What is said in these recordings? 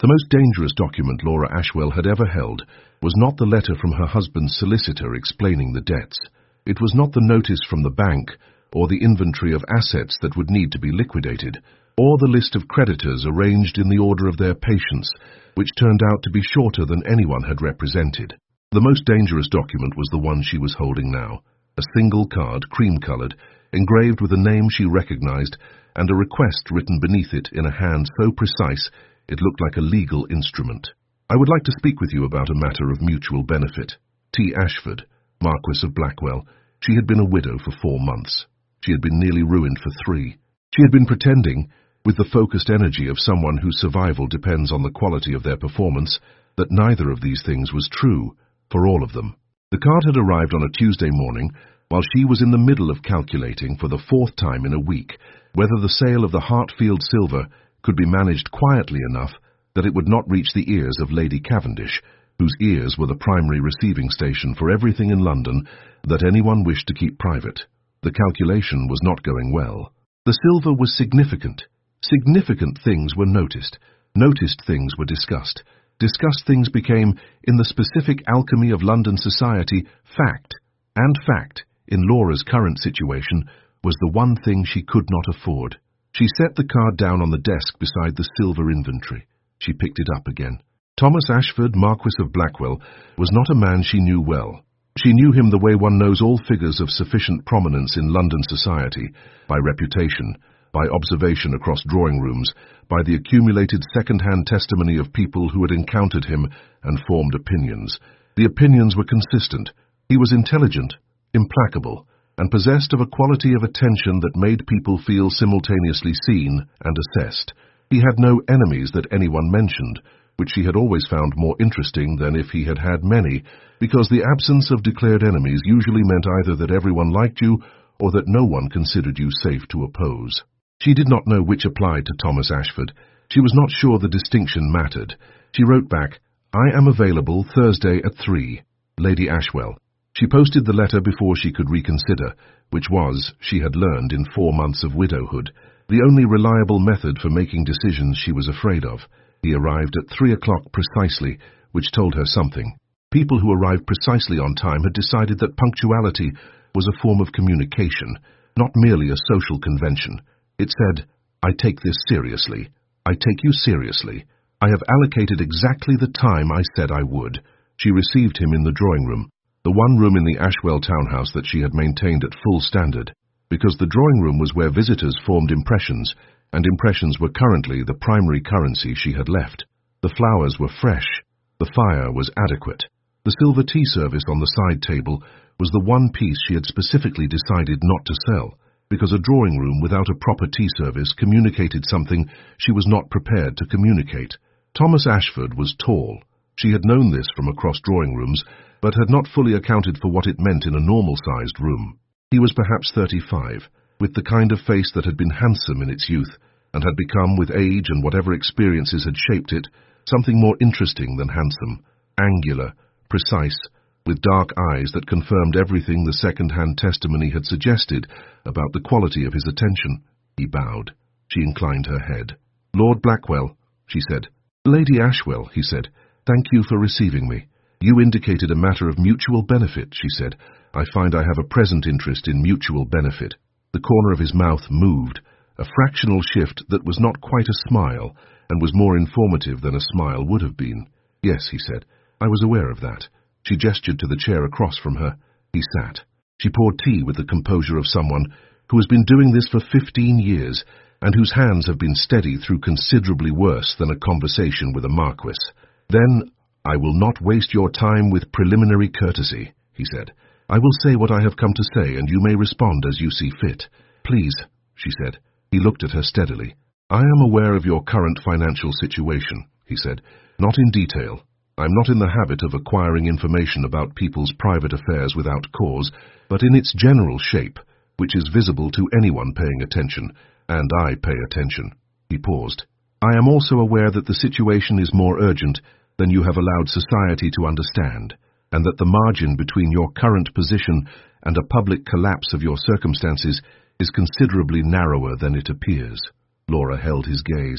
The most dangerous document Laura Ashwell had ever held was not the letter from her husband's solicitor explaining the debts. It was not the notice from the bank, or the inventory of assets that would need to be liquidated, or the list of creditors arranged in the order of their patience, which turned out to be shorter than anyone had represented. The most dangerous document was the one she was holding now, a single card, cream-colored, engraved with a name she recognized, and a request written beneath it in a hand so precise it looked like a legal instrument. I would like to speak with you about a matter of mutual benefit. T. Ashford, Marquis of Blackwell. She had been a widow for 4 months. She had been nearly ruined for 3. She had been pretending, with the focused energy of someone whose survival depends on the quality of their performance, that neither of these things was true, for all of them. The card had arrived on a Tuesday morning, while she was in the middle of calculating for the 4th time in a week whether the sale of the Hartfield silver could be managed quietly enough that it would not reach the ears of Lady Cavendish, whose ears were the primary receiving station for everything in London that anyone wished to keep private. The calculation was not going well. The silver was significant. Significant things were noticed. Noticed things were discussed. Discussed things became, in the specific alchemy of London society, fact. And fact, in Laura's current situation, was the one thing she could not afford. She set the card down on the desk beside the silver inventory. She picked it up again. Thomas Ashford, Marquis of Blackwell, was not a man she knew well. She knew him the way one knows all figures of sufficient prominence in London society, by reputation, by observation across drawing rooms, by the accumulated second-hand testimony of people who had encountered him and formed opinions. The opinions were consistent. He was intelligent, implacable, and possessed of a quality of attention that made people feel simultaneously seen and assessed. He had no enemies that anyone mentioned, which she had always found more interesting than if he had had many, because the absence of declared enemies usually meant either that everyone liked you or that no one considered you safe to oppose. She did not know which applied to Thomas Ashford. She was not sure the distinction mattered. She wrote back, "I am available Thursday at 3. Lady Ashwell." She posted the letter before she could reconsider, which was, she had learned in 4 months of widowhood, the only reliable method for making decisions she was afraid of. He arrived at 3 o'clock precisely, which told her something. People who arrived precisely on time had decided that punctuality was a form of communication, not merely a social convention. It said, "I take this seriously. I take you seriously. I have allocated exactly the time I said I would." She received him in the drawing room, the one room in the Ashwell townhouse that she had maintained at full standard, because the drawing room was where visitors formed impressions, and impressions were currently the primary currency she had left. The flowers were fresh. The fire was adequate. The silver tea service on the side table was the one piece she had specifically decided not to sell, because a drawing room without a proper tea service communicated something she was not prepared to communicate. Thomas Ashford was tall. She had known this from across drawing rooms, but had not fully accounted for what it meant in a normal-sized room. He was perhaps 35, with the kind of face that had been handsome in its youth, and had become, with age and whatever experiences had shaped it, something more interesting than handsome, angular, precise, with dark eyes that confirmed everything the second-hand testimony had suggested about the quality of his attention. He bowed. She inclined her head. "Lord Blackwell," she said. "Lady Ashwell," he said. "Thank you for receiving me. You indicated a matter of mutual benefit," she said. "I find I have a present interest in mutual benefit." The corner of his mouth moved, a fractional shift that was not quite a smile, and was more informative than a smile would have been. "Yes," he said. "I was aware of that." She gestured to the chair across from her. He sat. She poured tea with the composure of someone who has been doing this for 15 years, and whose hands have been steady through considerably worse than a conversation with a marquis. "Then, I will not waste your time with preliminary courtesy," he said. "I will say what I have come to say, and you may respond as you see fit." "Please," she said. He looked at her steadily. "I am aware of your current financial situation," he said. "Not in detail. I'm not in the habit of acquiring information about people's private affairs without cause, but in its general shape, which is visible to anyone paying attention, and I pay attention." He paused. "I am also aware that the situation is more urgent than you have allowed society to understand, and that the margin between your current position and a public collapse of your circumstances is considerably narrower than it appears." Laura held his gaze.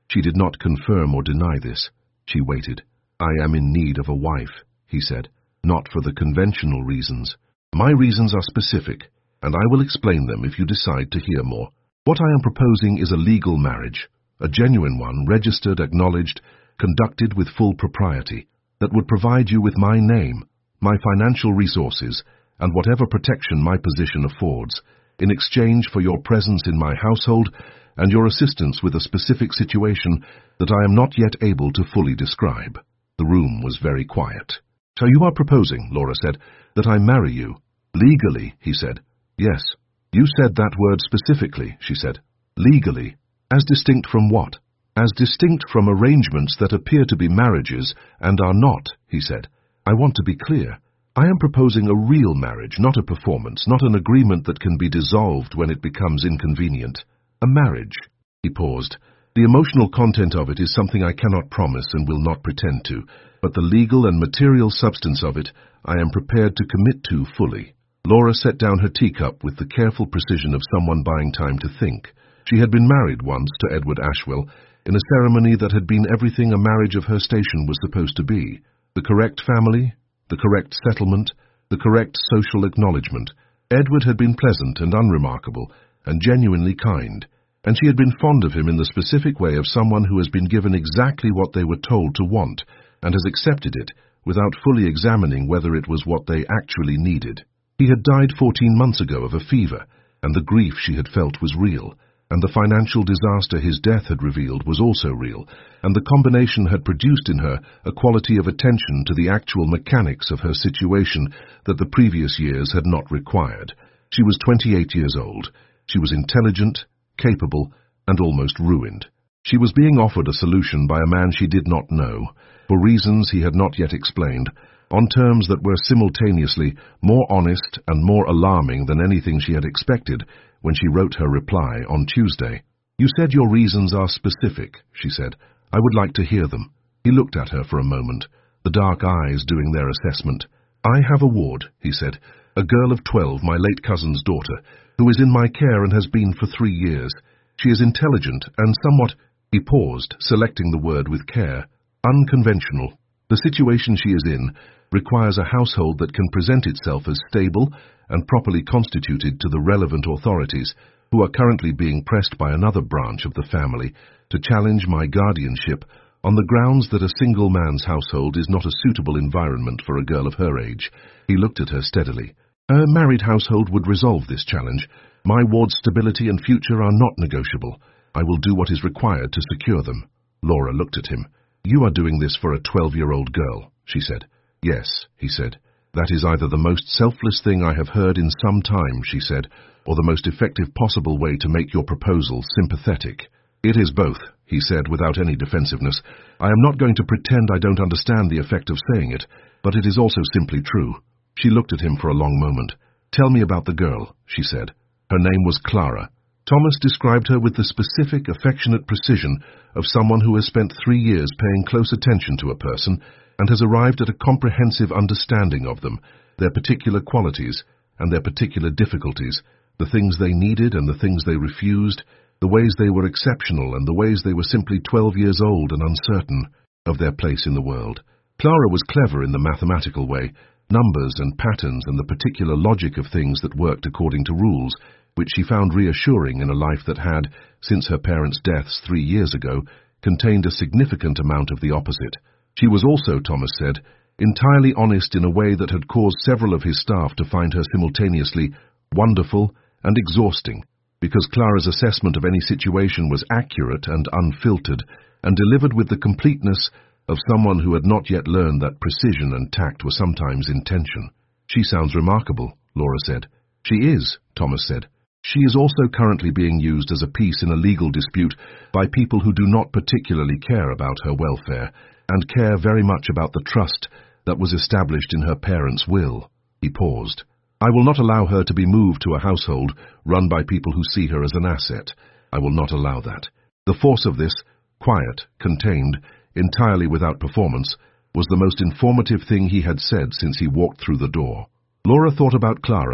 She did not confirm or deny this. She waited. "I am in need of a wife," he said, "not for the conventional reasons. My reasons are specific, and I will explain them if you decide to hear more. What I am proposing is a legal marriage, a genuine one, registered, acknowledged, conducted with full propriety, that would provide you with my name, my financial resources, and whatever protection my position affords, in exchange for your presence in my household and your assistance with a specific situation that I am not yet able to fully describe." The room was very quiet. "So you are proposing," Laura said, "that I marry you?" "Legally," he said. "Yes. You said that word specifically," she said. "Legally. As distinct from what?" "As distinct from arrangements that appear to be marriages and are not," he said. "I want to be clear. I am proposing a real marriage, not a performance, not an agreement that can be dissolved when it becomes inconvenient. A marriage." He paused. "The emotional content of it is something I cannot promise and will not pretend to, but the legal and material substance of it I am prepared to commit to fully." Laura set down her teacup with the careful precision of someone buying time to think. She had been married once to Edward Ashwell, in a ceremony that had been everything a marriage of her station was supposed to be. The correct family, the correct settlement, the correct social acknowledgement. Edward had been pleasant and unremarkable, and genuinely kind, and she had been fond of him in the specific way of someone who has been given exactly what they were told to want, and has accepted it without fully examining whether it was what they actually needed. He had died 14 months ago of a fever, and the grief she had felt was real, and the financial disaster his death had revealed was also real, and the combination had produced in her a quality of attention to the actual mechanics of her situation that the previous years had not required. She was 28 years old. She was intelligent, capable, and almost ruined. She was being offered a solution by a man she did not know, for reasons he had not yet explained, on terms that were simultaneously more honest and more alarming than anything she had expected when she wrote her reply on Tuesday. "You said your reasons are specific," she said. "I would like to hear them." He looked at her for a moment, the dark eyes doing their assessment. "I have a ward," he said, "a girl of 12, my late cousin's daughter, who is in my care and has been for 3 years. She is intelligent and somewhat—" He paused, selecting the word with care. "Unconventional. The situation she is in requires a household that can present itself as stable and properly constituted to the relevant authorities, who are currently being pressed by another branch of the family to challenge my guardianship on the grounds that a single man's household is not a suitable environment for a girl of her age." He looked at her steadily. "A married household would resolve this challenge. My ward's stability and future are not negotiable. I will do what is required to secure them." Laura looked at him. "You are doing this for a 12-year-old girl," she said. "Yes," he said. "That is either the most selfless thing I have heard in some time," she said, "or the most effective possible way to make your proposal sympathetic." "It is both," he said without any defensiveness. "I am not going to pretend I don't understand the effect of saying it, but it is also simply true." She looked at him for a long moment. "Tell me about the girl," she said. "Her name was Clara." Thomas described her with the specific, affectionate precision of someone who has spent 3 years paying close attention to a person and has arrived at a comprehensive understanding of them, their particular qualities and their particular difficulties, the things they needed and the things they refused, the ways they were exceptional and the ways they were simply 12 years old and uncertain of their place in the world. Clara was clever in the mathematical way, numbers and patterns and the particular logic of things that worked according to rules, which she found reassuring in a life that had, since her parents' deaths 3 years ago, contained a significant amount of the opposite. She was also, Thomas said, entirely honest in a way that had caused several of his staff to find her simultaneously wonderful and exhausting, because Clara's assessment of any situation was accurate and unfiltered, and delivered with the completeness of someone who had not yet learned that precision and tact were sometimes intention. "She sounds remarkable," Laura said. "She is," Thomas said. "She is also currently being used as a piece in a legal dispute by people who do not particularly care about her welfare, and care very much about the trust that was established in her parents' will." He paused. "I will not allow her to be moved to a household run by people who see her as an asset. I will not allow that." The force of this, quiet, contained, entirely without performance, was the most informative thing he had said since he walked through the door. Laura thought about Clara,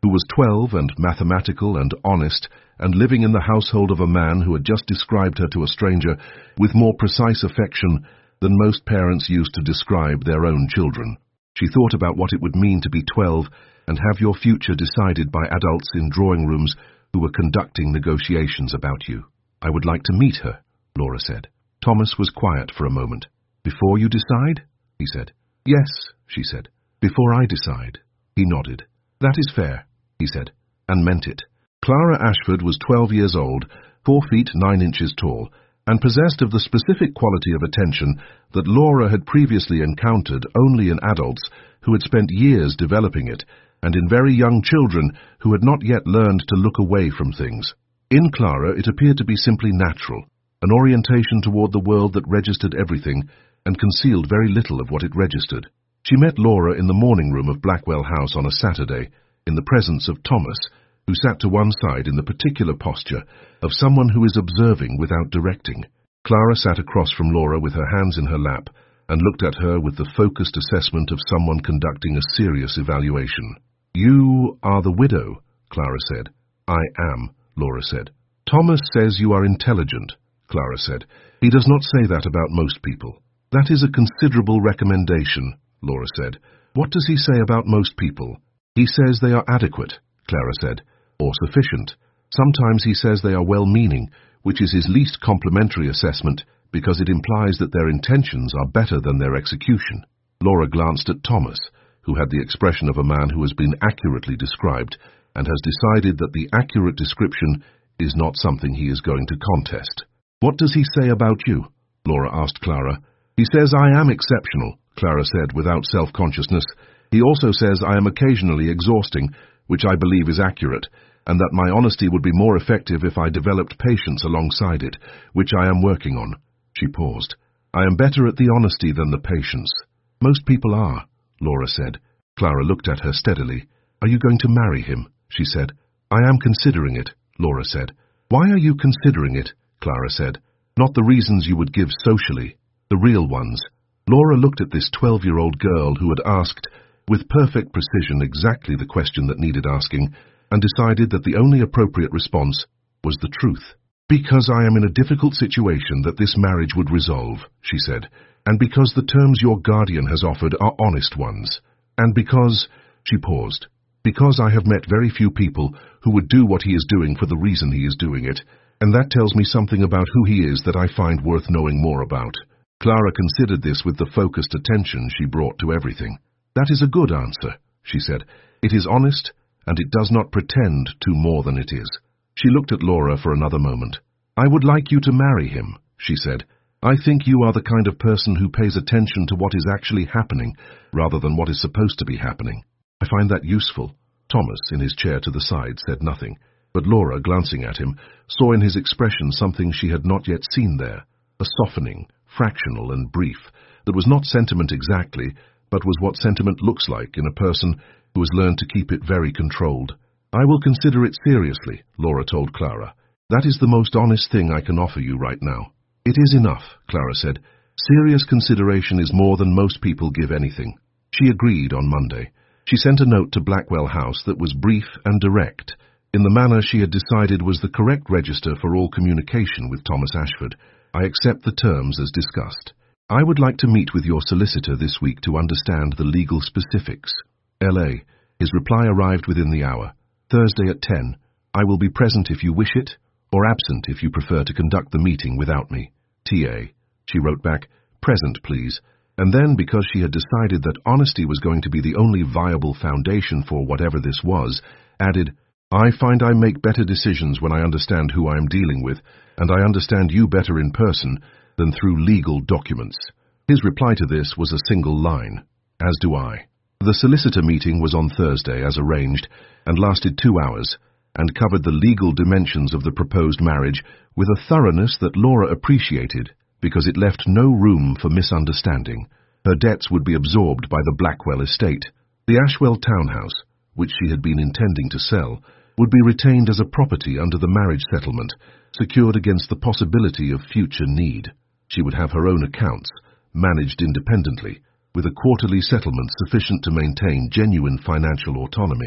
who was 12 and mathematical and honest, and living in the household of a man who had just described her to a stranger with more precise affection than most parents used to describe their own children. She thought about what it would mean to be 12 and have your future decided by adults in drawing rooms who were conducting negotiations about you. "I would like to meet her," Laura said. Thomas was quiet for a moment. "Before you decide?" he said. "Yes," she said. "Before I decide." He nodded. "That is fair," he said, and meant it. Clara Ashford was 12 years old, 4 feet 9 inches tall, and possessed of the specific quality of attention that Laura had previously encountered only in adults who had spent years developing it, and in very young children who had not yet learned to look away from things. In Clara it appeared to be simply natural, an orientation toward the world that registered everything and concealed very little of what it registered. She met Laura in the morning room of Blackwell House on a Saturday, in the presence of Thomas, who sat to one side in the particular posture of someone who is observing without directing. Clara sat across from Laura with her hands in her lap and looked at her with the focused assessment of someone conducting a serious evaluation. "You are the widow," Clara said. "I am," Laura said. "Thomas says you are intelligent," Clara said. "He does not say that about most people." "That is a considerable recommendation," Laura said. "What does he say about most people?" "He says they are adequate," Clara said, "or sufficient. Sometimes he says they are well-meaning, which is his least complimentary assessment because it implies that their intentions are better than their execution." Laura glanced at Thomas, who had the expression of a man who has been accurately described and has decided that the accurate description is not something he is going to contest. "What does he say about you?" Laura asked Clara. "He says I am exceptional," Clara said without self-consciousness. "He also says I am occasionally exhausting, which I believe is accurate, and that my honesty would be more effective if I developed patience alongside it, which I am working on." She paused. "I am better at the honesty than the patience." "Most people are," Laura said. Clara looked at her steadily. "Are you going to marry him?" she said. "I am considering it," Laura said. "Why are you considering it?" Clara said. "Not the reasons you would give socially, the real ones." Laura looked at this 12-year-old girl who had asked, with perfect precision, exactly the question that needed asking, and decided that the only appropriate response was the truth. "Because I am in a difficult situation that this marriage would resolve," she said, "and because the terms your guardian has offered are honest ones, and because—" she paused, "because I have met very few people who would do what he is doing for the reason he is doing it, and that tells me something about who he is that I find worth knowing more about." Clara considered this with the focused attention she brought to everything. "That is a good answer," she said. "It is honest, and it does not pretend to more than it is." She looked at Laura for another moment. "I would like you to marry him," she said. "I think you are the kind of person who pays attention to what is actually happening rather than what is supposed to be happening." "I find that useful." Thomas, in his chair to the side, said nothing, but Laura, glancing at him, saw in his expression something she had not yet seen there, a softening, fractional and brief, that was not sentiment exactly, but was what sentiment looks like in a person who has learned to keep it very controlled. "I will consider it seriously," Laura told Clara. "That is the most honest thing I can offer you right now." "It is enough," Clara said. "Serious consideration is more than most people give anything." She agreed on Monday. She sent a note to Blackwell House that was brief and direct, in the manner she had decided was the correct register for all communication with Thomas Ashford. "I accept the terms as discussed. I would like to meet with your solicitor this week to understand the legal specifics. L.A. His reply arrived within the hour. "Thursday at 10. I will be present if you wish it, or absent if you prefer to conduct the meeting without me. T.A." She wrote back, "Present, please." And then, because she had decided that honesty was going to be the only viable foundation for whatever this was, added, "I find I make better decisions when I understand who I am dealing with, and I understand you better in person than through legal documents." His reply to this was a single line, "As do I." The solicitor meeting was on Thursday, as arranged, and lasted 2 hours, and covered the legal dimensions of the proposed marriage with a thoroughness that Laura appreciated, because it left no room for misunderstanding. Her debts would be absorbed by the Blackwell estate. The Ashwell townhouse, which she had been intending to sell, would be retained as a property under the marriage settlement, secured against the possibility of future need. She would have her own accounts, managed independently, with a quarterly settlement sufficient to maintain genuine financial autonomy.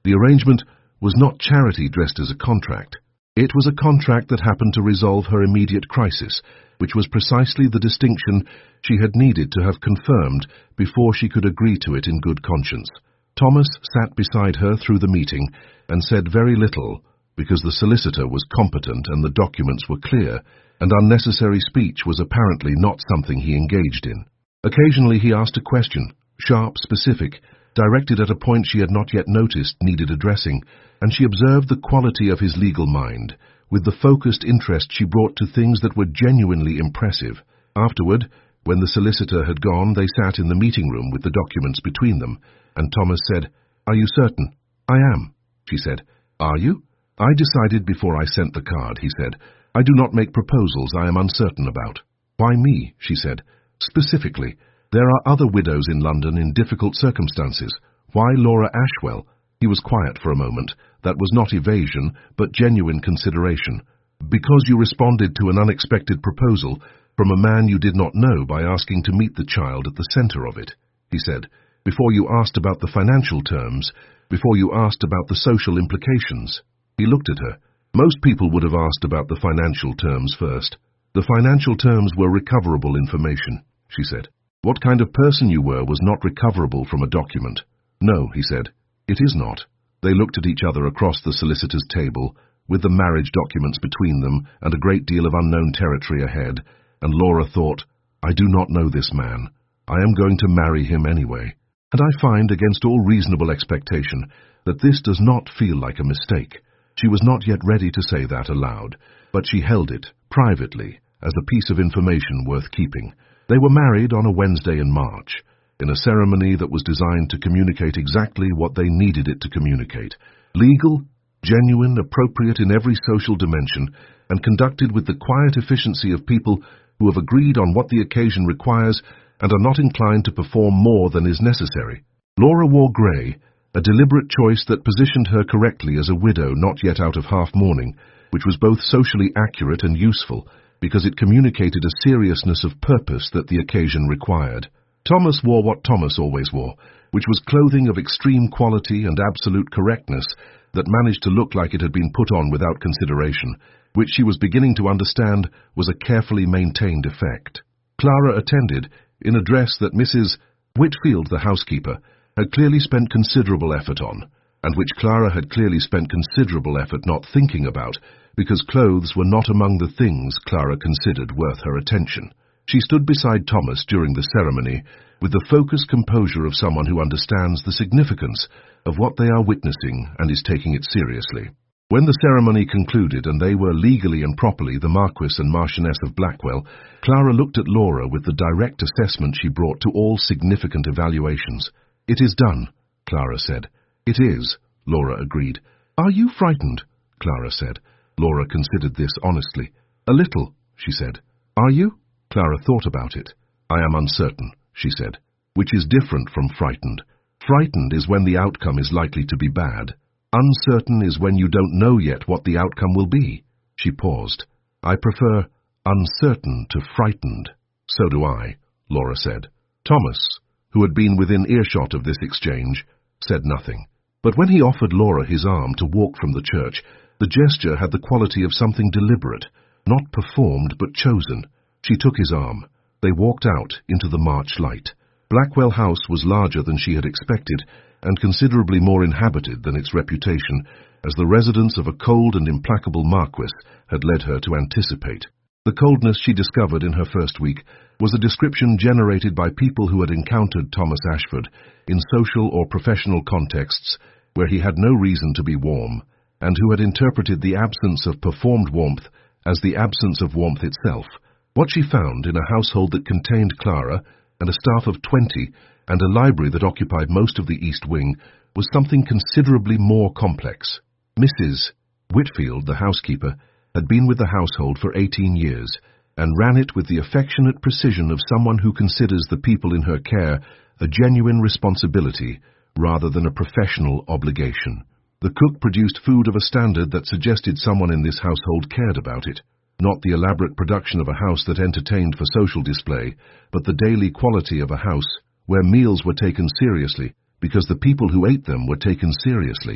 The arrangement was not charity dressed as a contract. It was a contract that happened to resolve her immediate crisis, which was precisely the distinction she had needed to have confirmed before she could agree to it in good conscience. Thomas sat beside her through the meeting and said very little, because the solicitor was competent and the documents were clear, and unnecessary speech was apparently not something he engaged in. Occasionally he asked a question, sharp, specific, directed at a point she had not yet noticed needed addressing, and she observed the quality of his legal mind, with the focused interest she brought to things that were genuinely impressive. Afterward, when the solicitor had gone, they sat in the meeting room with the documents between them, and Thomas said, "Are you certain?" "I am," she said. "Are you?" "I decided before I sent the card," he said. "I do not make proposals I am uncertain about." "Why me?" she said. "Specifically, there are other widows in London in difficult circumstances. Why Laura Ashwell?" He was quiet for a moment. That was not evasion, but genuine consideration. "Because you responded to an unexpected proposal from a man you did not know by asking to meet the child at the center of it," he said. "Before you asked about the financial terms, before you asked about the social implications." He looked at her. "Most people would have asked about the financial terms first." "The financial terms were recoverable information," she said. "What kind of person you were was not recoverable from a document." "No," he said, "it is not." They looked at each other across the solicitor's table, with the marriage documents between them and a great deal of unknown territory ahead, and Laura thought, "I do not know this man. I am going to marry him anyway. And I find, against all reasonable expectation, that this does not feel like a mistake." She was not yet ready to say that aloud, but she held it, privately, as a piece of information worth keeping. They were married on a Wednesday in March, in a ceremony that was designed to communicate exactly what they needed it to communicate. Legal, genuine, appropriate in every social dimension, and conducted with the quiet efficiency of people who have agreed on what the occasion requires and are not inclined to perform more than is necessary. Laura wore grey, a deliberate choice that positioned her correctly as a widow not yet out of half-mourning, which was both socially accurate and useful, because it communicated a seriousness of purpose that the occasion required. Thomas wore what Thomas always wore, which was clothing of extreme quality and absolute correctness that managed to look like it had been put on without consideration, which she was beginning to understand was a carefully maintained effect. Clara attended, in a dress that Mrs. Whitfield, the housekeeper, had clearly spent considerable effort on, and which Clara had clearly spent considerable effort not thinking about, because clothes were not among the things Clara considered worth her attention. She stood beside Thomas during the ceremony with the focused composure of someone who understands the significance of what they are witnessing and is taking it seriously. When the ceremony concluded and they were legally and properly the Marquis and Marchioness of Blackwell, Clara looked at Laura with the direct assessment she brought to all significant evaluations. "It is done," Clara said. "It is," Laura agreed. "Are you frightened?" Clara said. Laura considered this honestly. "A little," she said. "Are you?" Clara thought about it. "I am uncertain," she said, which is different from frightened. Frightened is when the outcome is likely to be bad. Uncertain is when you don't know yet what the outcome will be. She paused. "I prefer uncertain to frightened." "So do I," Laura said. Thomas, who had been within earshot of this exchange, said nothing. But when he offered Laura his arm to walk from the church, the gesture had the quality of something deliberate, not performed but chosen. She took his arm. They walked out into the March light. Blackwell House was larger than she had expected, and considerably more inhabited than its reputation, as the residence of a cold and implacable Marquis had led her to anticipate. The coldness she discovered in her first week was a description generated by people who had encountered Thomas Ashford in social or professional contexts where he had no reason to be warm, and who had interpreted the absence of performed warmth as the absence of warmth itself. What she found in a household that contained Clara and a staff of 20 and a library that occupied most of the East Wing was something considerably more complex. Mrs. Whitfield, the housekeeper, had been with the household for 18 years and ran it with the affectionate precision of someone who considers the people in her care a genuine responsibility rather than a professional obligation. The cook produced food of a standard that suggested someone in this household cared about it. Not the elaborate production of a house that entertained for social display, but the daily quality of a house where meals were taken seriously because the people who ate them were taken seriously.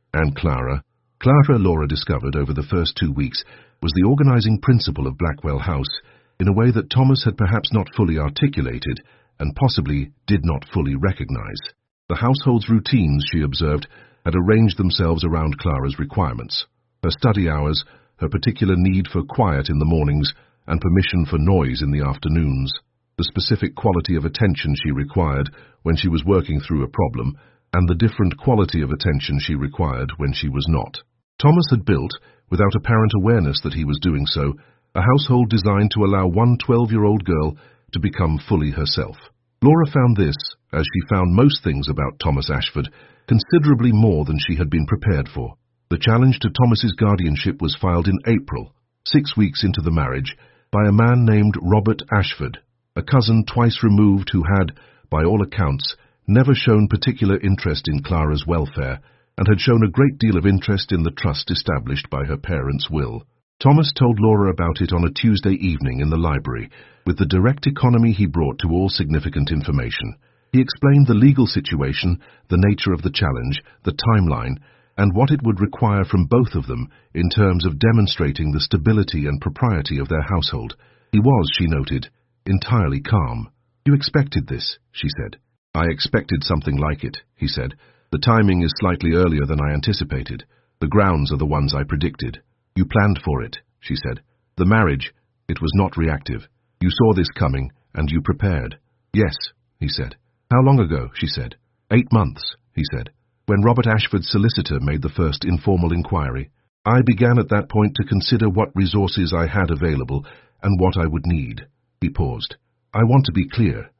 And Clara? Clara, Laura discovered over the first 2 weeks, was the organizing principle of Blackwell House in a way that Thomas had perhaps not fully articulated and possibly did not fully recognize. The household's routines, she observed, had arranged themselves around Clara's requirements. Her study hours, her particular need for quiet in the mornings and permission for noise in the afternoons, the specific quality of attention she required when she was working through a problem, and the different quality of attention she required when she was not. Thomas had built, without apparent awareness that he was doing so, a household designed to allow one 12-year-old girl to become fully herself. Laura found this, as she found most things about Thomas Ashford, considerably more than she had been prepared for. The challenge to Thomas's guardianship was filed in April, 6 weeks into the marriage, by a man named Robert Ashford, a cousin twice removed who had, by all accounts, never shown particular interest in Clara's welfare, and had shown a great deal of interest in the trust established by her parents' will. Thomas told Laura about it on a Tuesday evening in the library, with the direct economy he brought to all significant information. He explained the legal situation, the nature of the challenge, the timeline, and what it would require from both of them in terms of demonstrating the stability and propriety of their household. He was, she noted, entirely calm. "You expected this," she said. "I expected something like it," he said. "The timing is slightly earlier than I anticipated. The grounds are the ones I predicted." "You planned for it," she said. "The marriage, it was not reactive. You saw this coming, and you prepared." "Yes," he said. "How long ago?" she said. 8 months, he said, when Robert Ashford's solicitor made the first informal inquiry. "I began at that point to consider what resources I had available and what I would need." He paused. "I want to be clear.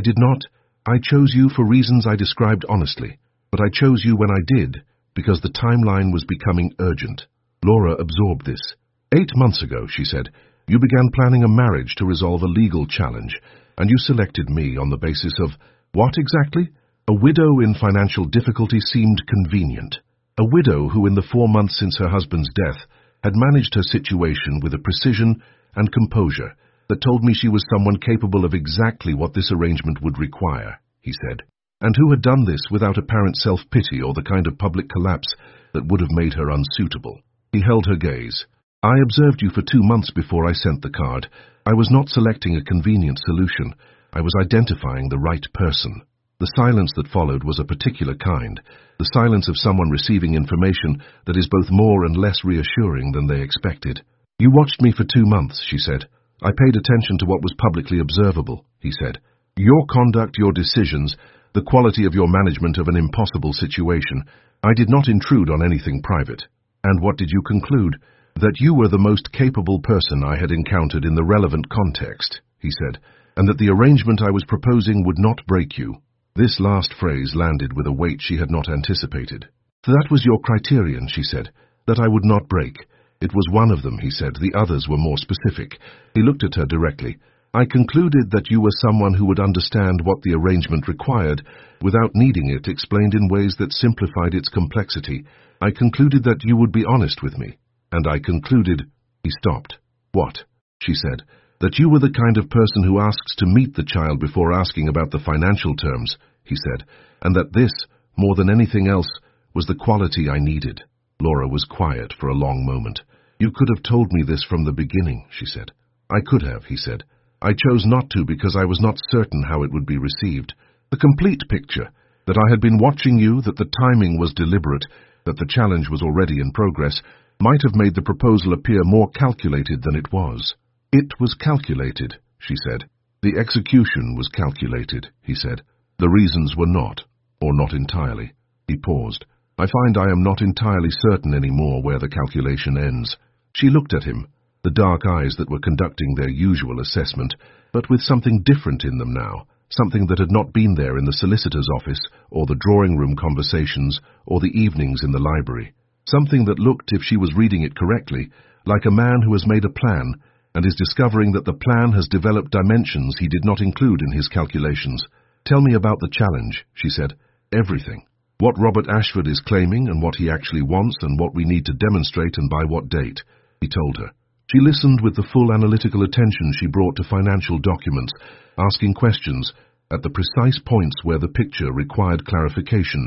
I chose you for reasons I described honestly, but I chose you when I did, because the timeline was becoming urgent." Laura absorbed this. 8 months ago," she said, "you began planning a marriage to resolve a legal challenge, and you selected me on the basis of what exactly? A widow in financial difficulty seemed convenient. A widow who, in the 4 months since her husband's death, had managed her situation with a precision and composure that told me she was someone capable of exactly what this arrangement would require," he said, "and who had done this without apparent self-pity or the kind of public collapse that would have made her unsuitable." He held her gaze. "I observed you for 2 months before I sent the card. I was not selecting a convenient solution. I was identifying the right person." The silence that followed was a particular kind, the silence of someone receiving information that is both more and less reassuring than they expected. "You watched me for 2 months," she said. "I paid attention to what was publicly observable," he said. "Your conduct, your decisions, the quality of your management of an impossible situation. I did not intrude on anything private." "And what did you conclude?" "That you were the most capable person I had encountered in the relevant context," he said, "and that the arrangement I was proposing would not break you." This last phrase landed with a weight she had not anticipated. "That was your criterion," she said, "that I would not break." "It was one of them," he said. "The others were more specific." He looked at her directly. "I concluded that you were someone who would understand what the arrangement required without needing it explained in ways that simplified its complexity. I concluded that you would be honest with me. And I concluded—" He stopped. "What?" she said. "That you were the kind of person who asks to meet the child before asking about the financial terms," he said, "and that this, more than anything else, was the quality I needed." Laura was quiet for a long moment. "You could have told me this from the beginning," she said. "I could have," he said. "I chose not to because I was not certain how it would be received. The complete picture, that I had been watching you, that the timing was deliberate, that the challenge was already in progress, might have made the proposal appear more calculated than it was." "It was calculated," she said. "The execution was calculated," he said. "The reasons were not, or not entirely." He paused. "I find I am not entirely certain any more where the calculation ends." She looked at him, the dark eyes that were conducting their usual assessment, but with something different in them now, something that had not been there in the solicitor's office, or the drawing-room conversations, or the evenings in the library. Something that looked, if she was reading it correctly, like a man who has made a plan, and is discovering that the plan has developed dimensions he did not include in his calculations. "Tell me about the challenge," she said. "Everything. What Robert Ashford is claiming, and what he actually wants, and what we need to demonstrate, and by what date," he told her. She listened with the full analytical attention she brought to financial documents, asking questions at the precise points where the picture required clarification,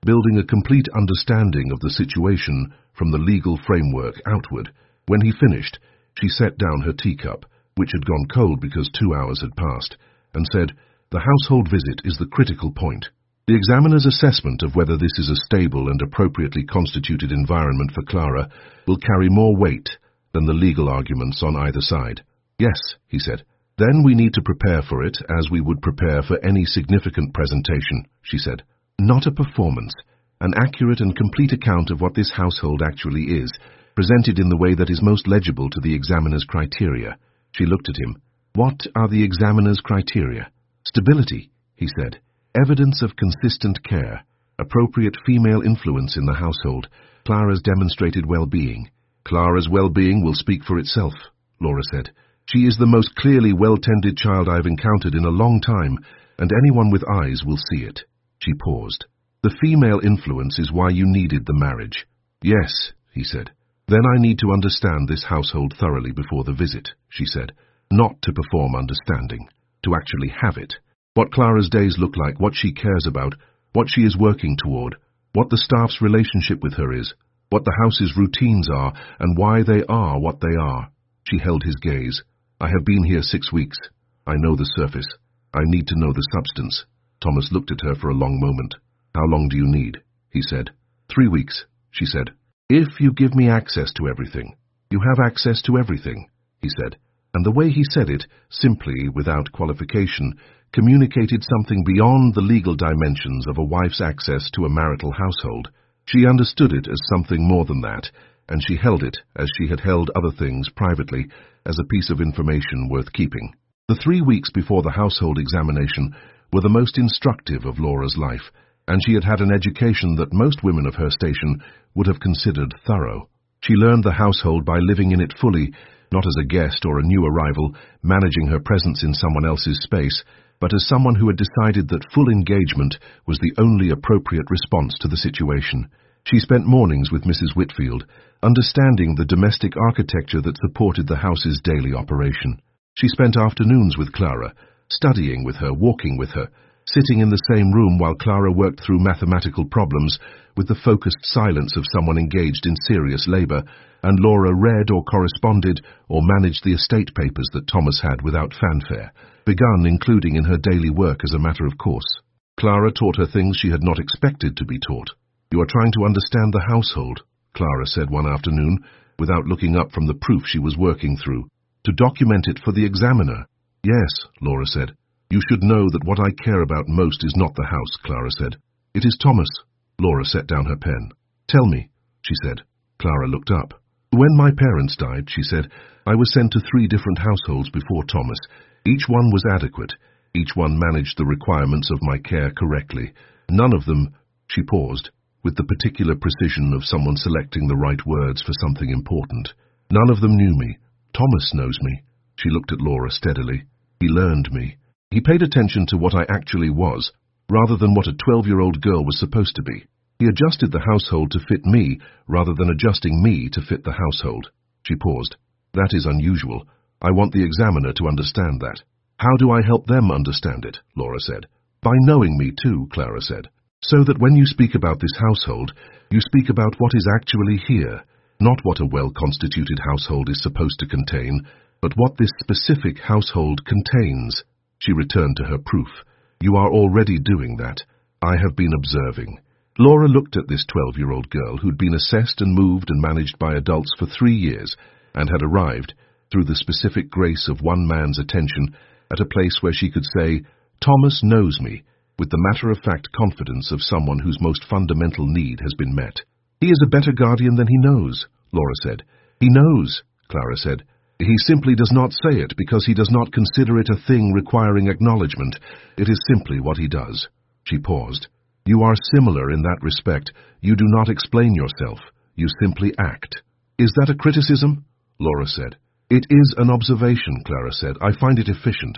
building a complete understanding of the situation from the legal framework outward. When he finished, she set down her teacup, which had gone cold because 2 hours had passed, and said, "The household visit is the critical point. The examiner's assessment of whether this is a stable and appropriately constituted environment for Clara will carry more weight than the legal arguments on either side." "Yes," he said. "Then we need to prepare for it as we would prepare for any significant presentation," she said. "Not a performance, an accurate and complete account of what this household actually is, presented in the way that is most legible to the examiner's criteria." She looked at him. "What are the examiner's criteria?" "Stability," he said. "Evidence of consistent care. Appropriate female influence in the household. Clara's demonstrated well-being." "Clara's well-being will speak for itself," Laura said. "She is the most clearly well-tended child I've encountered in a long time, and anyone with eyes will see it." She paused. "The female influence is why you needed the marriage." "Yes," he said. "Then I need to understand this household thoroughly before the visit," she said. "Not to perform understanding, to actually have it. What Clara's days look like, what she cares about, what she is working toward, what the staff's relationship with her is, what the house's routines are, and why they are what they are." She held his gaze. "I have been here 6 weeks. I know the surface. I need to know the substance." Thomas looked at her for a long moment. "How long do you need?" he said. 3 weeks, she said. "If you give me access to everything." "You have access to everything," he said. And the way he said it, simply, without qualification, communicated something beyond the legal dimensions of a wife's access to a marital household. She understood it as something more than that, and she held it, as she had held other things privately, as a piece of information worth keeping. The 3 weeks before the household examination were the most instructive of Laura's life, and she had had an education that most women of her station would have considered thorough. She learned the household by living in it fully, not as a guest or a new arrival, managing her presence in someone else's space, but as someone who had decided that full engagement was the only appropriate response to the situation. She spent mornings with Mrs. Whitfield, understanding the domestic architecture that supported the house's daily operation. She spent afternoons with Clara, studying with her, walking with her, sitting in the same room while Clara worked through mathematical problems with the focused silence of someone engaged in serious labor, and Laura read or corresponded or managed the estate papers that Thomas had without fanfare, begun including in her daily work as a matter of course. Clara taught her things she had not expected to be taught. "You are trying to understand the household," Clara said one afternoon, without looking up from the proof she was working through. "To document it for the examiner." "Yes," Laura said. "You should know that what I care about most is not the house," Clara said. "It is Thomas." Laura set down her pen. "Tell me," she said. Clara looked up. "When my parents died," she said, "I was sent to 3 different households before Thomas. Each one was adequate. Each one managed the requirements of my care correctly. None of them—" She paused, with the particular precision of someone selecting the right words for something important. "None of them knew me. Thomas knows me." She looked at Laura steadily. "He learned me. He paid attention to what I actually was, rather than what a 12-year-old girl was supposed to be. He adjusted the household to fit me, rather than adjusting me to fit the household." She paused. "That is unusual. I want the examiner to understand that." "How do I help them understand it?" Laura said. "By knowing me too," Clara said. "So that when you speak about this household, you speak about what is actually here, not what a well-constituted household is supposed to contain, but what this specific household contains." She returned to her proof. "You are already doing that. I have been observing." Laura looked at this 12-year-old girl who'd been assessed and moved and managed by adults for 3 years and had arrived, through the specific grace of one man's attention, at a place where she could say, "Thomas knows me," with the matter-of-fact confidence of someone whose most fundamental need has been met. "He is a better guardian than he knows," Laura said. "He knows," Clara said. "He simply does not say it because he does not consider it a thing requiring acknowledgement. It is simply what he does." She paused. "You are similar in that respect. You do not explain yourself. You simply act." "Is that a criticism?" Laura said. "It is an observation," Clara said. "I find it efficient.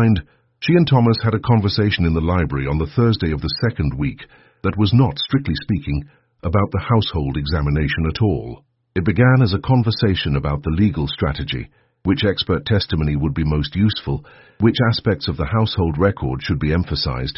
She and Thomas had a conversation in the library on the Thursday of the 2nd week that was not, strictly speaking, about the household examination at all. It began as a conversation about the legal strategy, which expert testimony would be most useful, which aspects of the household record should be emphasized,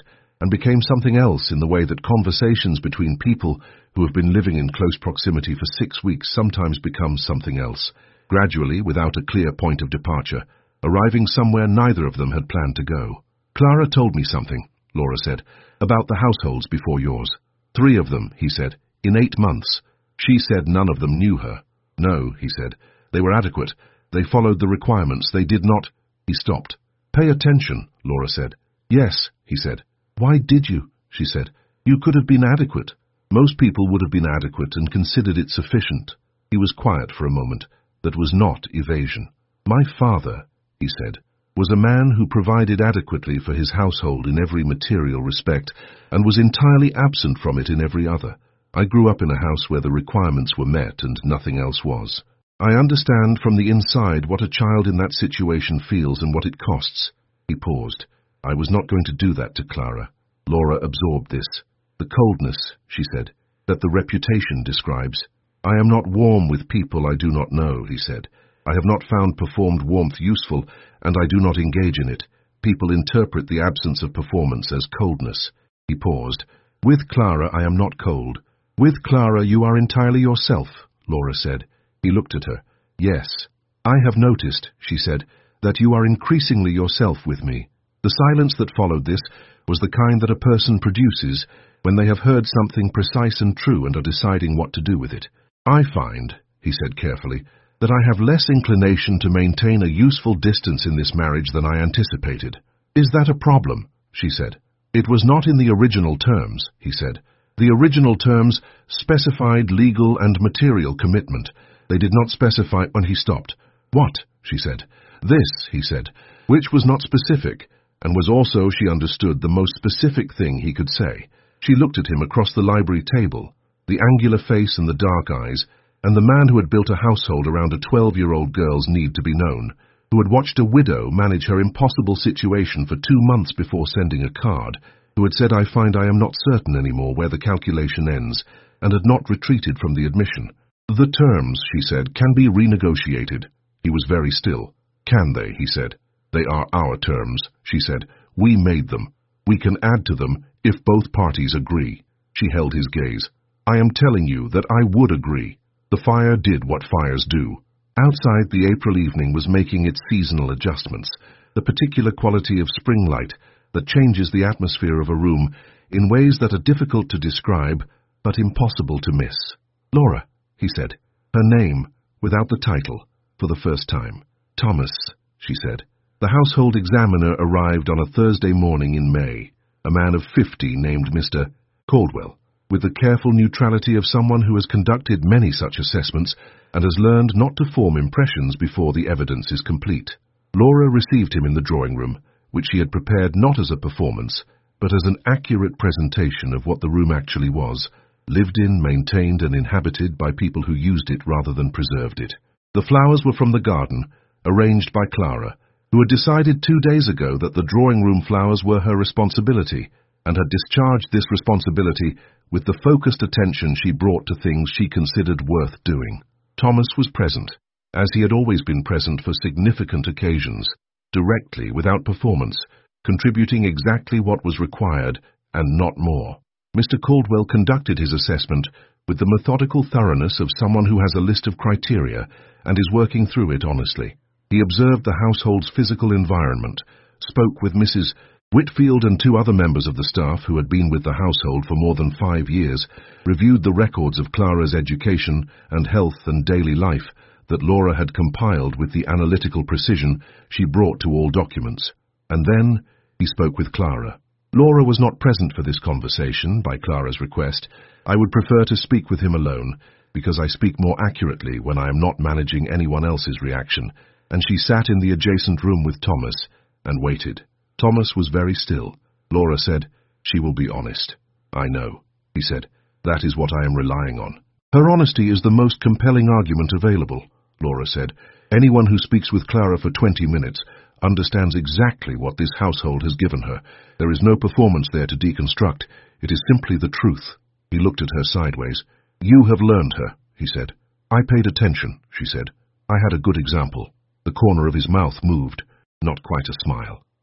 and became something else in the way that conversations between people who have been living in close proximity for 6 weeks sometimes become something else, gradually, without a clear point of departure, arriving somewhere neither of them had planned to go. "Clara told me something," Laura said, "about the households before yours. 3 of them," he said, "in 8 months. She said none of them knew her." "No," he said. "They were adequate. They followed the requirements. They did not—" He stopped. "Pay attention," Laura said. "Yes," he said. "Why did you?" she said. "You could have been adequate. Most people would have been adequate and considered it sufficient." He was quiet for a moment. That was not evasion. "My father," he said, "was a man who provided adequately for his household in every material respect, and was entirely absent from it in every other. I grew up in a house where the requirements were met and nothing else was. I understand from the inside what a child in that situation feels and what it costs." He paused. "I was not going to do that to Clara." Laura absorbed this. "The coldness," she said, "that the reputation describes. I am not warm with people I do not know," he said. "I have not found performed warmth useful, and I do not engage in it. People interpret the absence of performance as coldness." He paused. "With Clara I am not cold." "With Clara you are entirely yourself," Laura said. He looked at her. "Yes. I have noticed," she said, "that you are increasingly yourself with me." The silence that followed this was the kind that a person produces when they have heard something precise and true and are deciding what to do with it. "I find," he said carefully, "that I have less inclination to maintain a useful distance in this marriage than I anticipated." "Is that a problem?" she said. "It was not in the original terms," he said. "The original terms specified legal and material commitment. They did not specify—" When he stopped. "What?" she said. "This," he said, which was not specific, and was also, she understood, the most specific thing he could say. She looked at him across the library table, the angular face and the dark eyes, and the man who had built a household around a 12-year-old girl's need to be known, who had watched a widow manage her impossible situation for 2 months before sending a card, who had said, "I find I am not certain anymore where the calculation ends," and had not retreated from the admission. "The terms," she said, "can be renegotiated." He was very still. "Can they?" he said. "They are our terms," she said. "We made them. We can add to them if both parties agree." She held his gaze. "I am telling you that I would agree." The fire did what fires do. Outside, the April evening was making its seasonal adjustments, the particular quality of spring light that changes the atmosphere of a room in ways that are difficult to describe but impossible to miss. "Laura," he said, her name, without the title, for the first time. "Thomas," she said. The household examiner arrived on a Thursday morning in May, a man of 50 named Mr. Caldwell, with the careful neutrality of someone who has conducted many such assessments and has learned not to form impressions before the evidence is complete. Laura received him in the drawing-room, which she had prepared not as a performance, but as an accurate presentation of what the room actually was, lived in, maintained, and inhabited by people who used it rather than preserved it. The flowers were from the garden, arranged by Clara, who had decided 2 days ago that the drawing-room flowers were her responsibility, and had discharged this responsibility with the focused attention she brought to things she considered worth doing. Thomas was present, as he had always been present for significant occasions, directly, without performance, contributing exactly what was required, and not more. Mr. Caldwell conducted his assessment with the methodical thoroughness of someone who has a list of criteria and is working through it honestly. He observed the household's physical environment, spoke with Mrs. Whitfield and 2 other members of the staff who had been with the household for more than 5 years, reviewed the records of Clara's education and health and daily life that Laura had compiled with the analytical precision she brought to all documents. And then he spoke with Clara. Laura was not present for this conversation, by Clara's request. I would prefer to speak with him alone, because I speak more accurately when I am not managing anyone else's reaction, and she sat in the adjacent room with Thomas and waited. Thomas was very still. Laura said, "She will be honest." "I know," he said. "That is what I am relying on." "Her honesty is the most compelling argument available," Laura said. "Anyone who speaks with Clara for 20 minutes understands exactly what this household has given her. There is no performance there to deconstruct. It is simply the truth." He looked at her sideways. "You have learned her," he said. "I paid attention," she said. "I had a good example." The corner of his mouth moved, not quite a smile.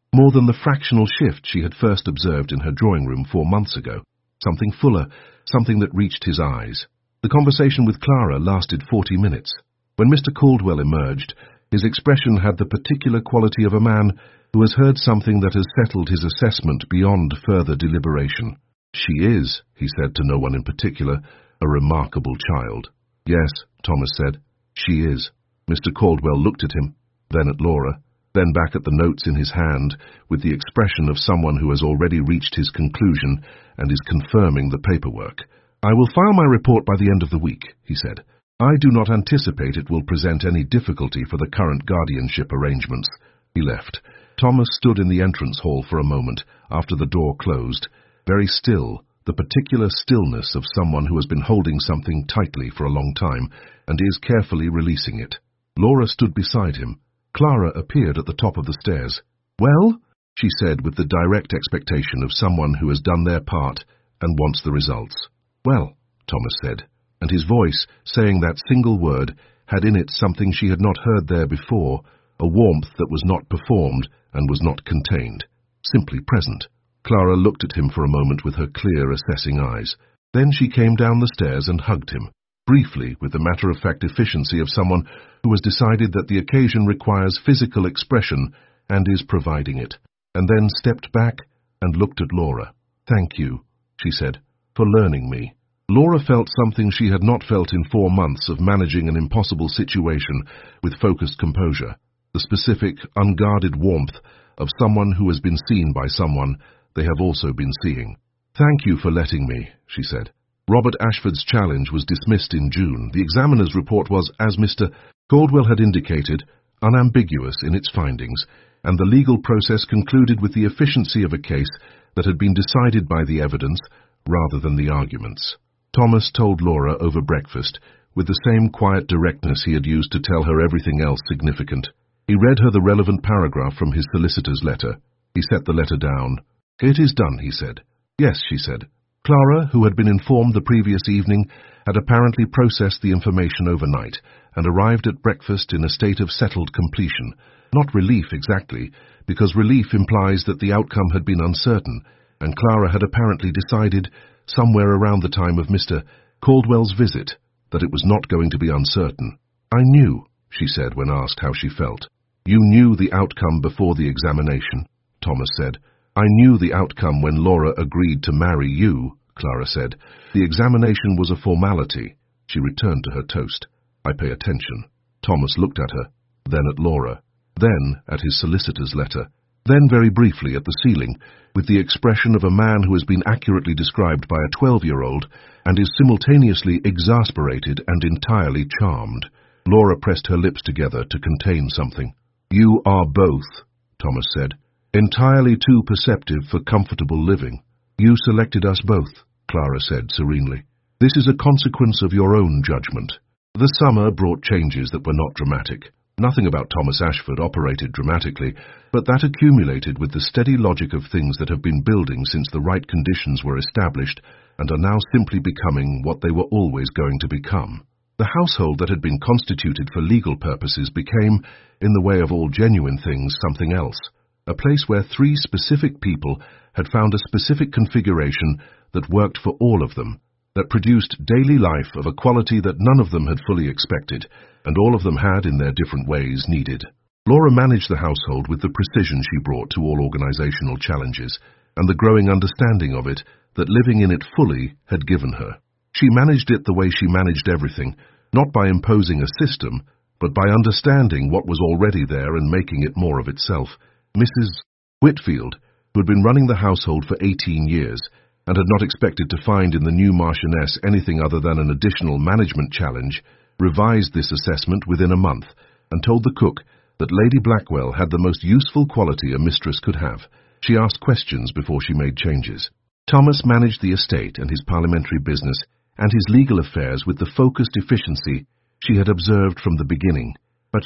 More than the fractional shift she had first observed in her drawing room 4 months ago. Something fuller, something that reached his eyes. The conversation with Clara lasted 40 minutes. When Mr. Caldwell emerged, his expression had the particular quality of a man who has heard something that has settled his assessment beyond further deliberation. "She is," he said to no one in particular, "a remarkable child." "Yes," Thomas said, "she is." Mr. Caldwell looked at him, then at Laura, then back at the notes in his hand, with the expression of someone who has already reached his conclusion and is confirming the paperwork. "I will file my report by the end of the week," he said. "I do not anticipate it will present any difficulty for the current guardianship arrangements." He left. Thomas stood in the entrance hall for a moment, after the door closed, very still, the particular stillness of someone who has been holding something tightly for a long time and is carefully releasing it. Laura stood beside him. Clara appeared at the top of the stairs. "Well?" she said with the direct expectation of someone who has done their part and wants the results. "Well," Thomas said, and his voice, saying that single word, had in it something she had not heard there before, a warmth that was not performed and was not contained, simply present. Clara looked at him for a moment with her clear, assessing eyes. Then she came down the stairs and hugged him, briefly, with the matter-of-fact efficiency of someone who has decided that the occasion requires physical expression and is providing it, and then stepped back and looked at Laura. "Thank you," she said, "for learning me." Laura felt something she had not felt in 4 months of managing an impossible situation with focused composure, the specific, unguarded warmth of someone who has been seen by someone they have also been seeing. "Thank you for letting me," she said. Robert Ashford's challenge was dismissed in June. The examiner's report was, as Mr. Caldwell had indicated, unambiguous in its findings, and the legal process concluded with the efficiency of a case that had been decided by the evidence rather than the arguments. Thomas told Laura over breakfast, with the same quiet directness he had used to tell her everything else significant. He read her the relevant paragraph from his solicitor's letter. He set the letter down. "It is done," he said. "Yes," she said. Clara, who had been informed the previous evening, had apparently processed the information overnight and arrived at breakfast in a state of settled completion. Not relief exactly, because relief implies that the outcome had been uncertain, and Clara had apparently decided, somewhere around the time of Mr. Caldwell's visit, that it was not going to be uncertain. "I knew," she said when asked how she felt. "You knew the outcome before the examination," Thomas said. "I knew the outcome when Laura agreed to marry you," Clara said. "The examination was a formality." She returned to her toast. "I pay attention." Thomas looked at her, then at Laura, then at his solicitor's letter, then very briefly at the ceiling, with the expression of a man who has been accurately described by a 12-year-old and is simultaneously exasperated and entirely charmed. Laura pressed her lips together to contain something. "You are both," Thomas said, "entirely too perceptive for comfortable living." "You selected us both," Clara said serenely. "This is a consequence of your own judgment." The summer brought changes that were not dramatic. Nothing about Thomas Ashford operated dramatically, but that accumulated with the steady logic of things that have been building since the right conditions were established and are now simply becoming what they were always going to become. The household that had been constituted for legal purposes became, in the way of all genuine things, something else, a place where 3 specific people had found a specific configuration that worked for all of them, that produced daily life of a quality that none of them had fully expected, and all of them had, in their different ways, needed. Laura managed the household with the precision she brought to all organizational challenges, and the growing understanding of it that living in it fully had given her. She managed it the way she managed everything, not by imposing a system, but by understanding what was already there and making it more of itself. Mrs. Whitfield, who had been running the household for 18 years, and had not expected to find in the new Marchioness anything other than an additional management challenge, revised this assessment within a month, and told the cook that Lady Blackwell had the most useful quality a mistress could have. She asked questions before she made changes. Thomas managed the estate and his parliamentary business and his legal affairs with the focused efficiency she had observed from the beginning, but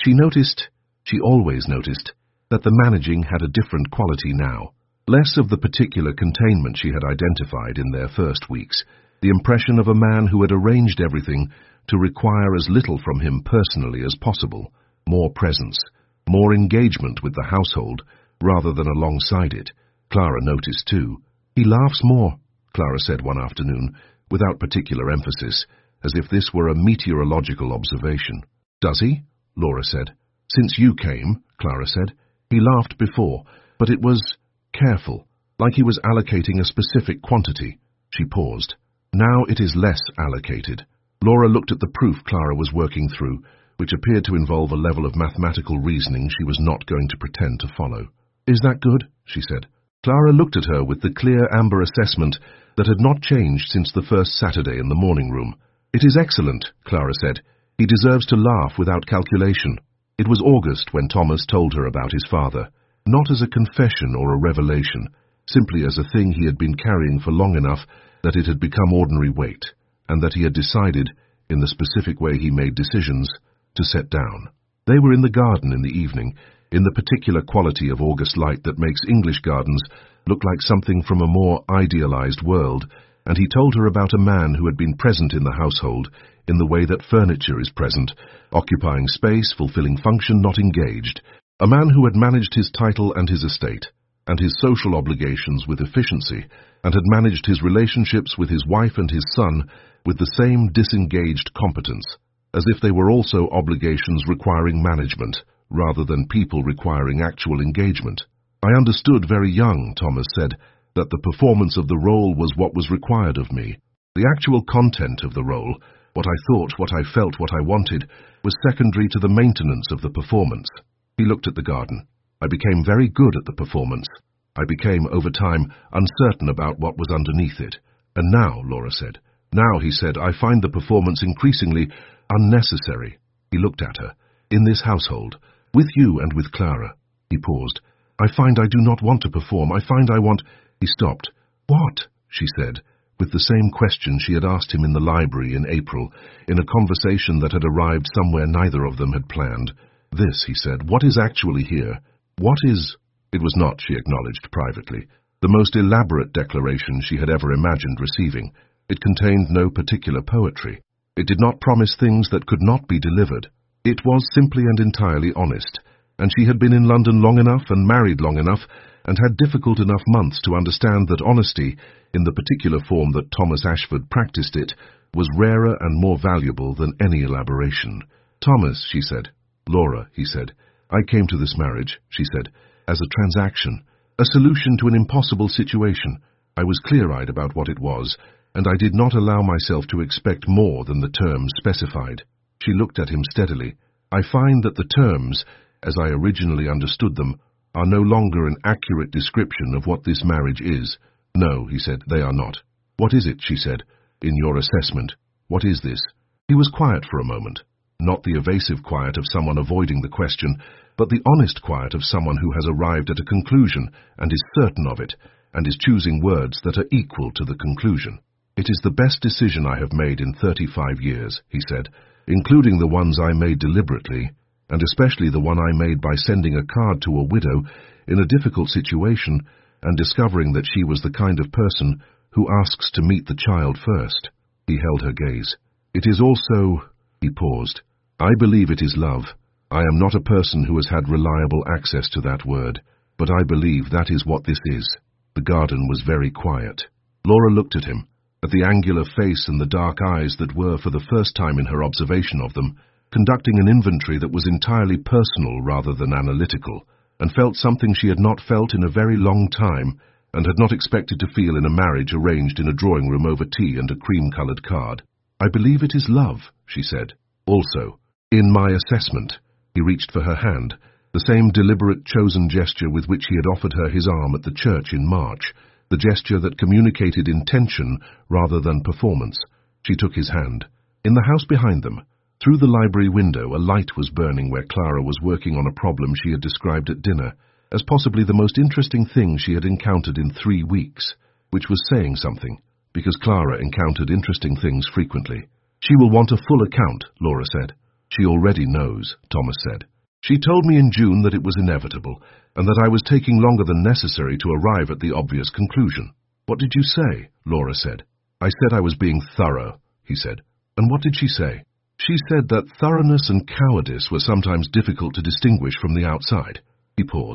she always noticed, that the managing had a different quality now. Less of the particular containment she had identified in their first weeks, the impression of a man who had arranged everything to require as little from him personally as possible, more presence, more engagement with the household, rather than alongside it. Clara noticed too. "He laughs more," Clara said one afternoon, without particular emphasis, as if this were a meteorological observation. "Does he?" Laura said. "Since you came," Clara said. "He laughed before, but it was careful, like he was allocating a specific quantity." She paused. "Now it is less allocated." Laura looked at the proof Clara was working through, which appeared to involve a level of mathematical reasoning she was not going to pretend to follow. "Is that good?" she said. Clara looked at her with the clear amber assessment that had not changed since the first Saturday in the morning room. "It is excellent," Clara said. "He deserves to laugh without calculation." It was August when Thomas told her about his father, not as a confession or a revelation, simply as a thing he had been carrying for long enough that it had become ordinary weight, and that he had decided, in the specific way he made decisions, to set down. They were in the garden in the evening, in the particular quality of August light that makes English gardens look like something from a more idealized world, and he told her about a man who had been present in the household in the way that furniture is present, occupying space, fulfilling function, not engaged, a man who had managed his title and his estate, and his social obligations with efficiency, and had managed his relationships with his wife and his son with the same disengaged competence, as if they were also obligations requiring management, rather than people requiring actual engagement. "I understood very young," Thomas said, "that the performance of the role was what was required of me. The actual content of the role, what I thought, what I felt, what I wanted, was secondary to the maintenance of the performance." He looked at the garden. "I became very good at the performance. I became, over time, uncertain about what was underneath it. And now," Laura said, "now," he said, "I find the performance increasingly unnecessary." He looked at her. "In this household, with you and with Clara." He paused. "I find I do not want to perform. I find I want—" He stopped. "What?" she said, with the same question she had asked him in the library in April, in a conversation that had arrived somewhere neither of them had planned. "This," he said, "what is actually here? What is—" It was not, she acknowledged privately, the most elaborate declaration she had ever imagined receiving. It contained no particular poetry. It did not promise things that could not be delivered. It was simply and entirely honest, and she had been in London long enough and married long enough and had difficult enough months to understand that honesty, in the particular form that Thomas Ashford practiced it, was rarer and more valuable than any elaboration. "Thomas," she said. "Laura," he said. "I came to this marriage," she said, "as a transaction, a solution to an impossible situation. I was clear-eyed about what it was, and I did not allow myself to expect more than the terms specified." She looked at him steadily. "I find that the terms, as I originally understood them, are no longer an accurate description of what this marriage is." "No," he said, "they are not." "What is it?" she said. "In your assessment, what is this?" He was quiet for a moment. Not the evasive quiet of someone avoiding the question, but the honest quiet of someone who has arrived at a conclusion and is certain of it, and is choosing words that are equal to the conclusion. "It is the best decision I have made in 35 years, he said, "including the ones I made deliberately, and especially the one I made by sending a card to a widow in a difficult situation and discovering that she was the kind of person who asks to meet the child first." He held her gaze. "It is also—" He paused. "I believe it is love. I am not a person who has had reliable access to that word, but I believe that is what this is." The garden was very quiet. Laura looked at him, at the angular face and the dark eyes that were, for the first time in her observation of them, conducting an inventory that was entirely personal rather than analytical, and felt something she had not felt in a very long time, and had not expected to feel in a marriage arranged in a drawing-room over tea and a cream-coloured card. "I believe it is love," she said. "Also, in my assessment." He reached for her hand, the same deliberate, chosen gesture with which he had offered her his arm at the church in March, the gesture that communicated intention rather than performance. She took his hand. In the house behind them, through the library window, a light was burning where Clara was working on a problem she had described at dinner as possibly the most interesting thing she had encountered in 3 weeks, which was saying something, because Clara encountered interesting things frequently. "She will want a full account," Laura said. "She already knows," Thomas said. "She told me in June that it was inevitable, and that I was taking longer than necessary to arrive at the obvious conclusion." "What did you say?" Laura said. "I said I was being thorough," he said. "And what did she say?" "She said that thoroughness and cowardice were sometimes difficult to distinguish from the outside." He paused.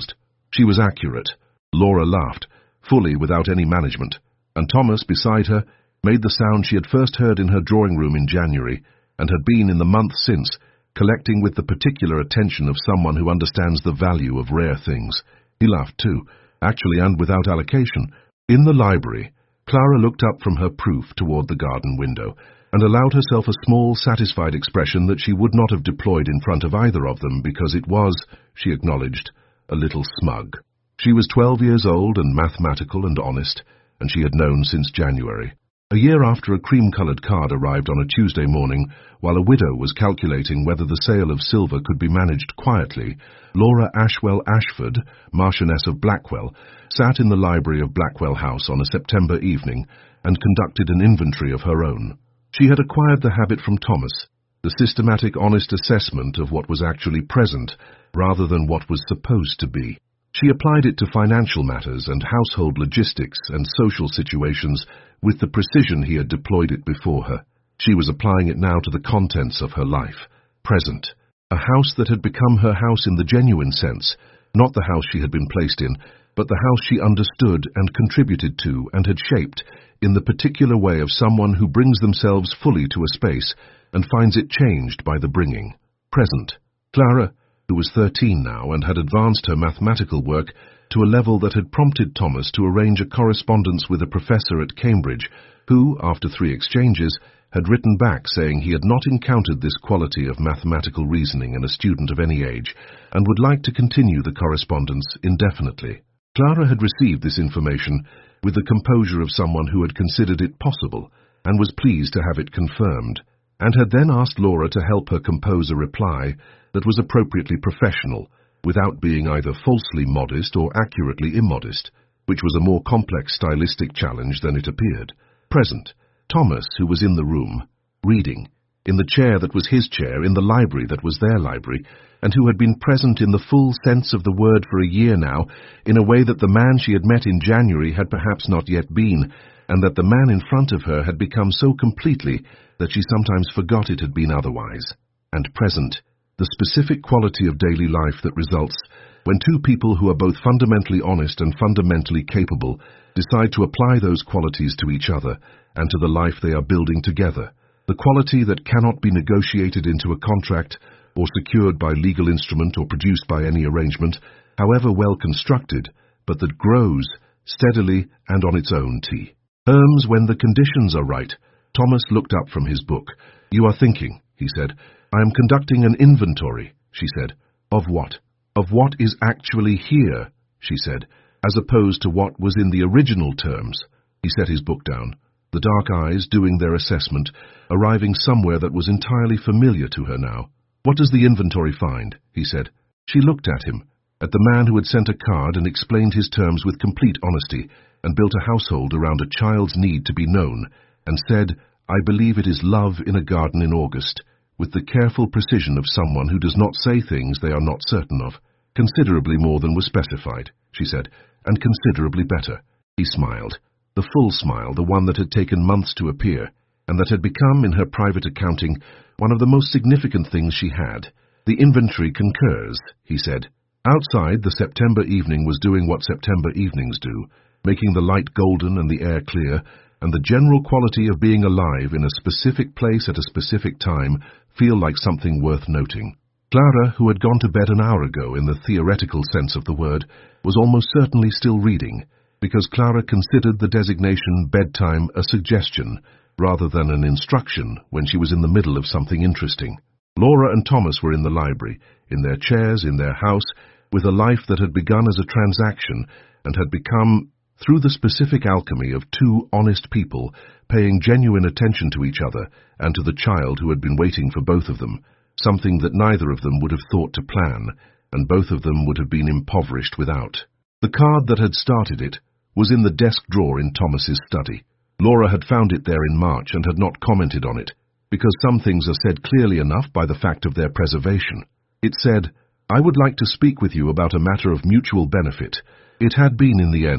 She was accurate. Laura laughed, fully without any management, and Thomas, beside her, made the sound she had first heard in her drawing room in January, and had been in the month since, collecting with the particular attention of someone who understands the value of rare things. He laughed too, actually, and without allocation. In the library, Clara looked up from her proof toward the garden window, and allowed herself a small, satisfied expression that she would not have deployed in front of either of them because it was, she acknowledged, a little smug. She was 12 years old and mathematical and honest, and she had known since January. A year after a cream-coloured card arrived on a Tuesday morning, while a widow was calculating whether the sale of silver could be managed quietly, Laura Ashwell Ashford, Marchioness of Blackwell, sat in the library of Blackwell House on a September evening and conducted an inventory of her own. She had acquired the habit from Thomas, the systematic, honest assessment of what was actually present rather than what was supposed to be. She applied it to financial matters and household logistics and social situations with the precision he had deployed it before her. She was applying it now to the contents of her life, present, a house that had become her house in the genuine sense, not the house she had been placed in, but the house she understood and contributed to and had shaped in the particular way of someone who brings themselves fully to a space and finds it changed by the bringing. Present. Clara, who was 13 now and had advanced her mathematical work to a level that had prompted Thomas to arrange a correspondence with a professor at Cambridge who, after 3 exchanges, had written back saying he had not encountered this quality of mathematical reasoning in a student of any age and would like to continue the correspondence indefinitely. Clara had received this information with the composure of someone who had considered it possible and was pleased to have it confirmed, and had then asked Laura to help her compose a reply that was appropriately professional, without being either falsely modest or accurately immodest, which was a more complex stylistic challenge than it appeared. Present, Thomas, who was in the room, reading, in the chair that was his chair, in the library that was their library, and who had been present in the full sense of the word for a year now, in a way that the man she had met in January had perhaps not yet been, and that the man in front of her had become so completely that she sometimes forgot it had been otherwise. And present, the specific quality of daily life that results when two people who are both fundamentally honest and fundamentally capable decide to apply those qualities to each other and to the life they are building together, the quality that cannot be negotiated into a contract or secured by legal instrument or produced by any arrangement, however well constructed, but that grows steadily and on its own terms when the conditions are right. Thomas looked up from his book. "You are thinking," he said. "I am conducting an inventory," she said. "Of what?" "Of what is actually here," she said, "as opposed to what was in the original terms." He set his book down, the dark eyes doing their assessment, arriving somewhere that was entirely familiar to her now. "What does the inventory find?" he said. She looked at him, at the man who had sent a card and explained his terms with complete honesty, and built a household around a child's need to be known, and said, "I believe it is love in a garden in August," with the careful precision of someone who does not say things they are not certain of. "Considerably more than was specified," she said, "and considerably better." He smiled, the full smile, the one that had taken months to appear, and that had become, in her private accounting, one of the most significant things she had. "The inventory concurs," he said. Outside, the September evening was doing what September evenings do, making the light golden and the air clear, and the general quality of being alive in a specific place at a specific time feel like something worth noting. Clara, who had gone to bed an hour ago in the theoretical sense of the word, was almost certainly still reading, because Clara considered the designation bedtime a suggestion rather than an instruction when she was in the middle of something interesting. Laura and Thomas were in the library, in their chairs, in their house, with a life that had begun as a transaction and had become, through the specific alchemy of two honest people paying genuine attention to each other and to the child who had been waiting for both of them, something that neither of them would have thought to plan, and both of them would have been impoverished without. The card that had started it was in the desk drawer in Thomas's study. Laura had found it there in March and had not commented on it, because some things are said clearly enough by the fact of their preservation. It said, "I would like to speak with you about a matter of mutual benefit." It had been, in the end,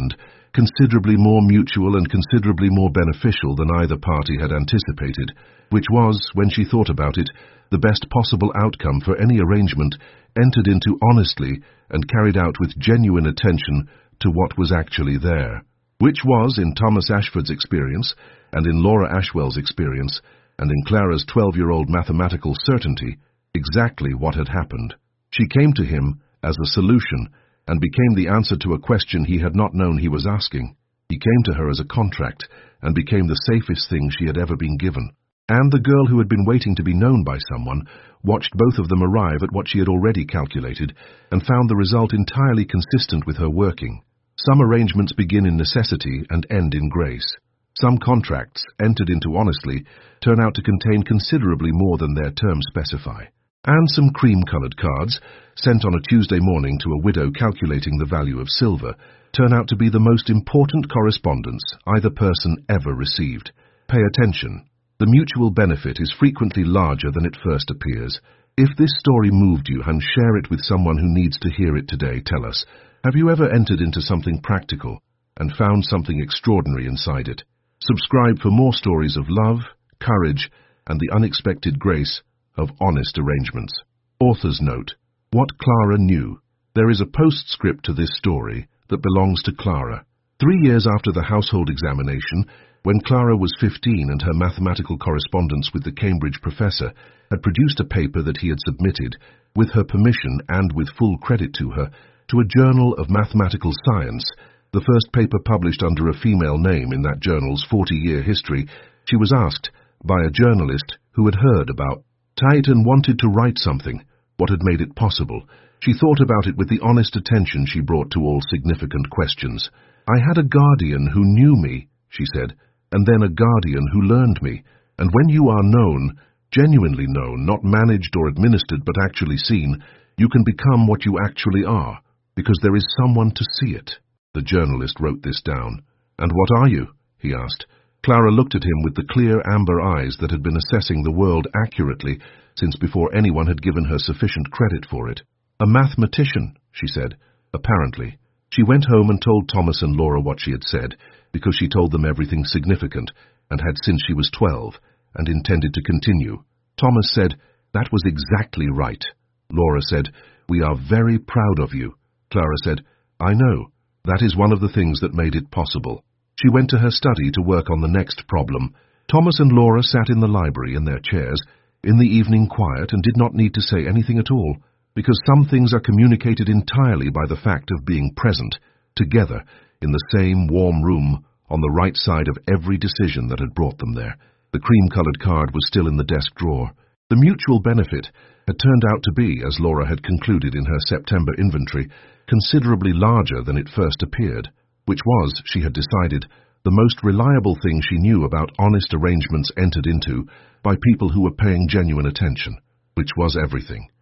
considerably more mutual and considerably more beneficial than either party had anticipated, which was, when she thought about it, the best possible outcome for any arrangement entered into honestly and carried out with genuine attention to what was actually there, which was, in Thomas Ashford's experience, and in Laura Ashwell's experience, and in Clara's 12-year-old mathematical certainty, exactly what had happened. She came to him as a solution, and became the answer to a question he had not known he was asking. He came to her as a contract, and became the safest thing she had ever been given. And the girl who had been waiting to be known by someone watched both of them arrive at what she had already calculated, and found the result entirely consistent with her working. Some arrangements begin in necessity and end in grace. Some contracts, entered into honestly, turn out to contain considerably more than their terms specify. And some cream-coloured cards, sent on a Tuesday morning to a widow calculating the value of silver, turn out to be the most important correspondence either person ever received. Pay attention. The mutual benefit is frequently larger than it first appears. If this story moved you, and share it with someone who needs to hear it today, tell us, have you ever entered into something practical and found something extraordinary inside it? Subscribe for more stories of love, courage, and the unexpected grace of honest arrangements. Author's note: what Clara knew. There is a postscript to this story that belongs to Clara. 3 years after the household examination, when Clara was 15 and her mathematical correspondence with the Cambridge professor had produced a paper that he had submitted, with her permission and with full credit to her, to a journal of mathematical science, the first paper published under a female name in that journal's 40-year history, she was asked by a journalist who had heard about it and wanted to write something, what had made it possible. She thought about it with the honest attention she brought to all significant questions. I had a guardian who knew me, she said, and then a guardian who learned me. And when you are known, genuinely known, not managed or administered but actually seen, you can become what you actually are, because there is someone to see it. The journalist wrote this down. And what are you? He asked. Clara looked at him with the clear amber eyes that had been assessing the world accurately since before anyone had given her sufficient credit for it. A mathematician, she said, apparently. She went home and told Thomas and Laura what she had said, because she told them everything significant, and had since she was 12, and intended to continue. Thomas said, that was exactly right. Laura said, we are very proud of you. Clara said, I know. That is one of the things that made it possible. She went to her study to work on the next problem. Thomas and Laura sat in the library in their chairs, in the evening quiet, and did not need to say anything at all, because some things are communicated entirely by the fact of being present, together, in the same warm room, on the right side of every decision that had brought them there. The cream-coloured card was still in the desk drawer. The mutual benefit had turned out to be, as Laura had concluded in her September inventory, considerably larger than it first appeared, which was, she had decided, the most reliable thing she knew about honest arrangements entered into by people who were paying genuine attention, which was everything.